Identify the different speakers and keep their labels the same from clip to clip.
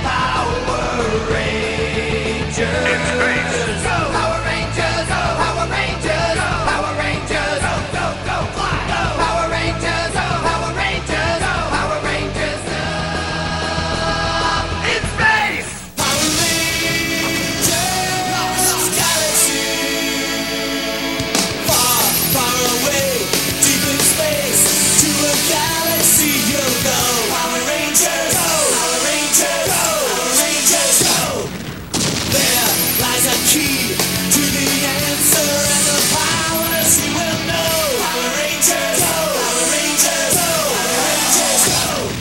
Speaker 1: Power Rangers.
Speaker 2: In space.
Speaker 1: Go! Power Rangers. Oh, Power Rangers. Oh, Power Rangers. Go, go, go, fly. Go. Power Rangers. Oh, Power Rangers. Oh, Power Rangers. In space.
Speaker 3: Power Rangers, lost galaxy. Far, far away, deep in space, to a galaxy you'll go. Power Rangers, go! Power Rangers, go! Power Rangers, go! There lies a key to the answer and the powers you will know. Power Rangers, go! Power Rangers, go! Power Rangers, go!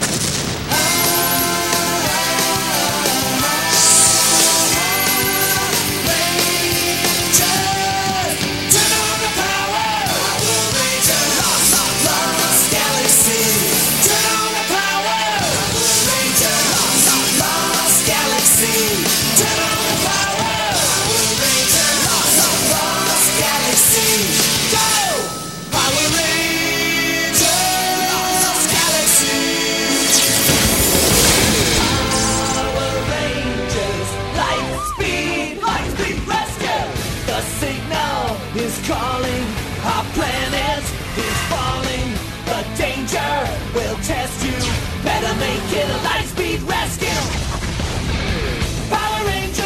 Speaker 3: Turn on the power! Power Rangers, lost galaxy. Turn on the power! Power Rangers, lost galaxy. Turn on the power! Power Rangers, lost galaxy. Go! Power Rangers, lost galaxy. Power Rangers, light speed rescue. The signal is calling, our planet is falling. The danger will test you. Better make it a light speed rescue. Power Rangers.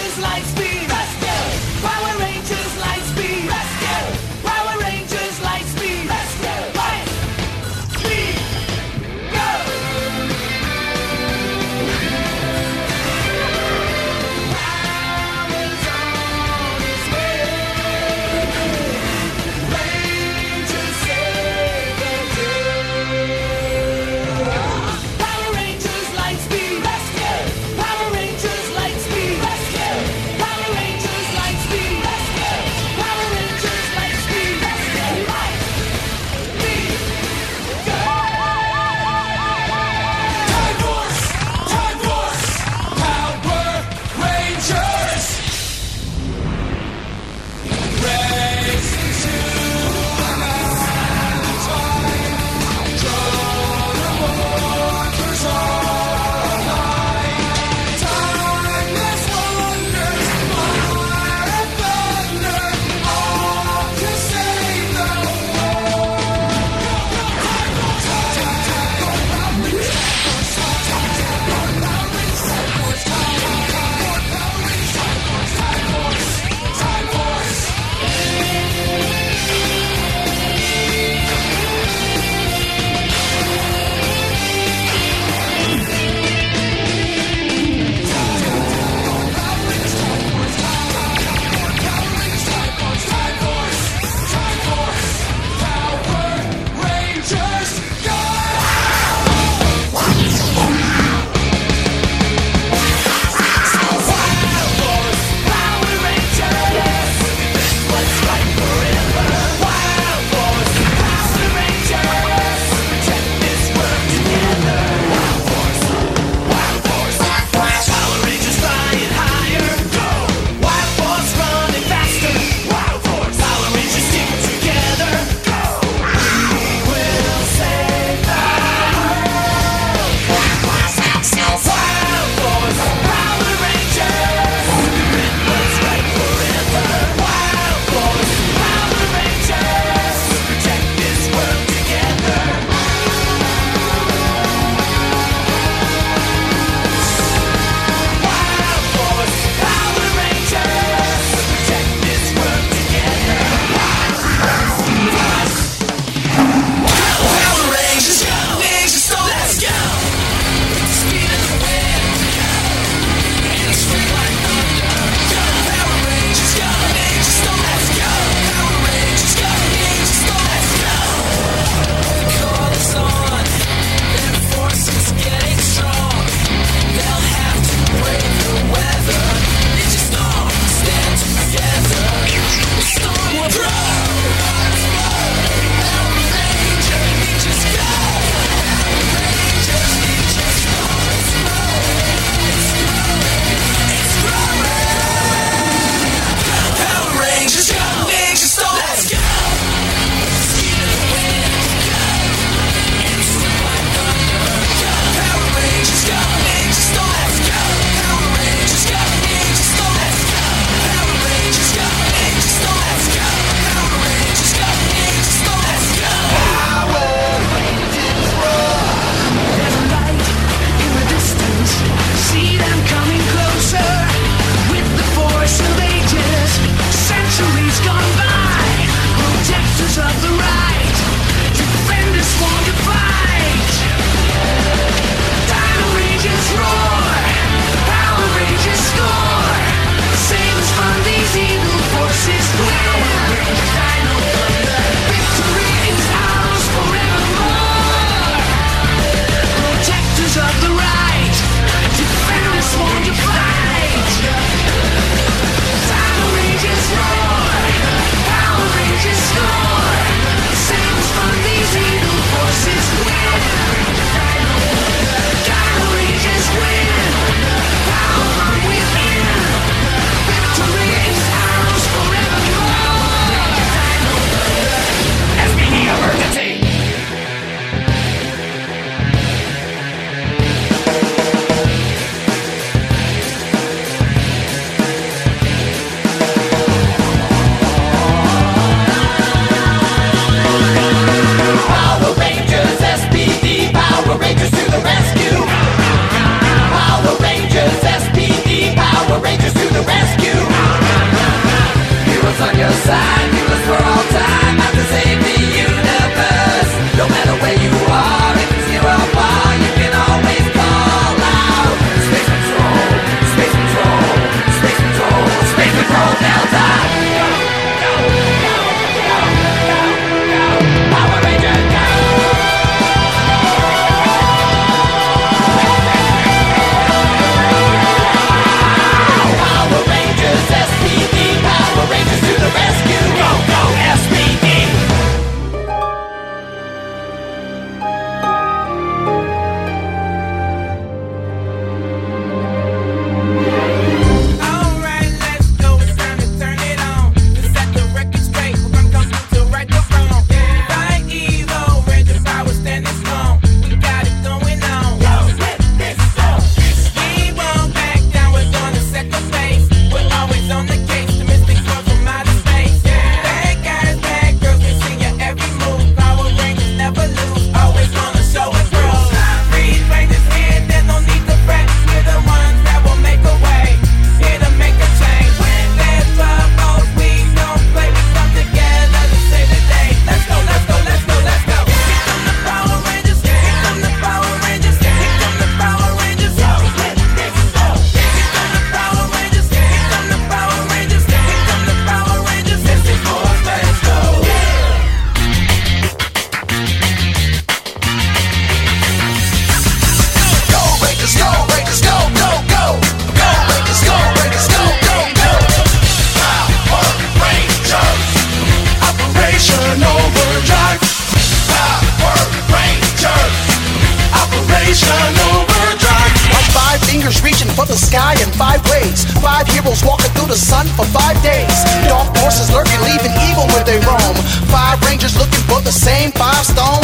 Speaker 2: sky in 5 ways. 5 heroes walking through the sun for 5 days. Dark forces lurking, leaving evil where they roam. 5 rangers looking for the same 5 stones.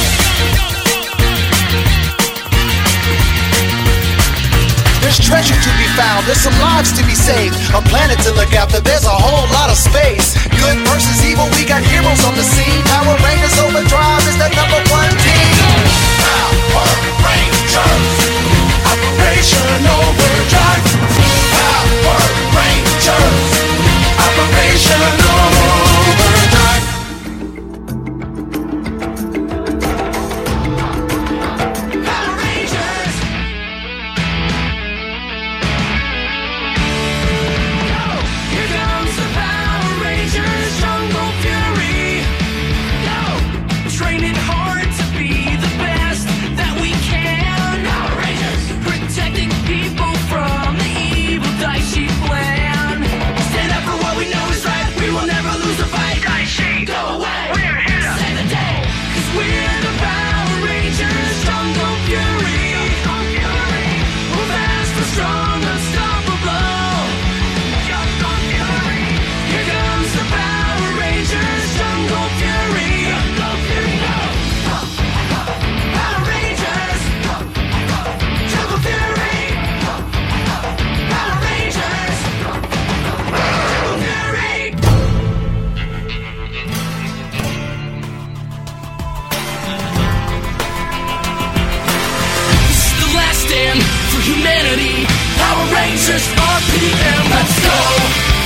Speaker 2: There's treasure to be found, there's some lives to be saved, a planet to look after, there's a whole lot of space. Good versus evil, we got heroes on the scene. Power Rangers Overdrive is the #1 team.
Speaker 3: Power Rangers, Operation Overdrive. Power Rangers, Operation Overdrive.
Speaker 1: Power Rangers. Here comes the Power Rangers, Jungle Fury. Training hard to be the best that we can. Power Rangers. Protecting people from the evil Daishi plan. Stand up for what we know is right. We will never lose the fight. Daishi, go away. We're here to save the day. 'Cause we're the Power Rangers, Jungle Fury. We're fast, we're strong, unstoppable. Jungle Fury. Here comes the Power Rangers, Jungle Fury. Jungle Fury. Power Rangers. Jungle Fury. Power Rangers. Jungle Fury. This is the last stand for humanity. Power Rangers, RPM, let's go.